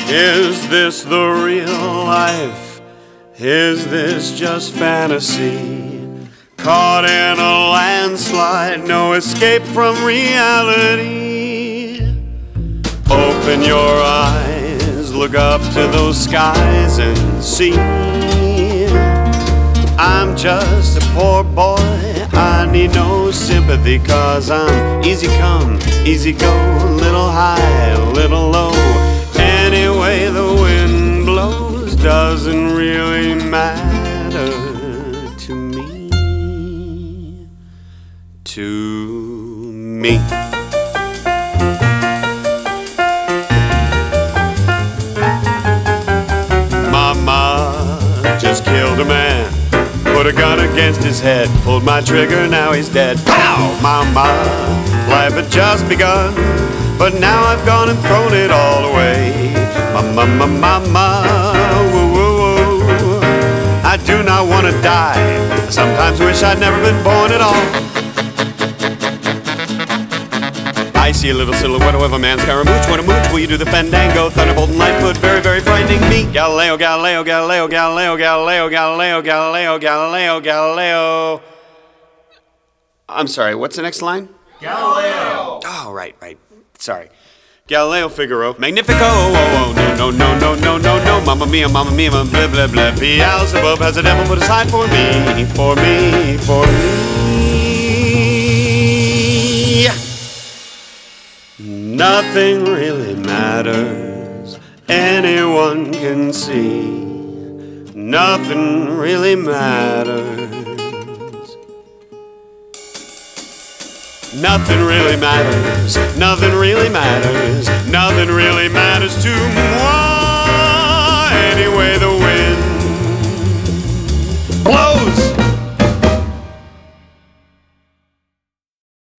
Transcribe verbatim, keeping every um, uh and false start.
Is this the real life? Is this just fantasy? Caught in a landslide, no escape from reality. Open your eyes, look up to those skies and see. I'm just a poor boy, I need no sympathy, 'cause I'm easy come, easy go, little high, little low. Anyway the wind blows doesn't really matter to me, to me. Mama just killed a man, put a gun against his head, pulled my trigger, now he's dead. Pow! Mama, life had just begun, but now I've gone and thrown it all away. Mama, mama, mama, woo, woo, woo. I do not want to die, I sometimes wish I'd never been born at all. I see a little silhouette of a man's Scaramouche. What a mooch, will you do the fandango? Thunderbolt and Lightfoot, very, very frightening me. Galileo, Galileo, Galileo, Galileo, Galileo, Galileo, Galileo, Galileo, Galileo. I'm sorry, what's the next line? Galileo. Oh, right, right. Sorry. Galileo Figaro. Magnifico, oh, oh, no, no, no, no, no, no, no. Mamma mia, mamma mia, blah, blah, blah. Beelzebub has a devil put aside for me, for me, for me. Nothing really matters, anyone can see. Nothing really matters. Nothing really matters, nothing really matters, nothing really matters to me.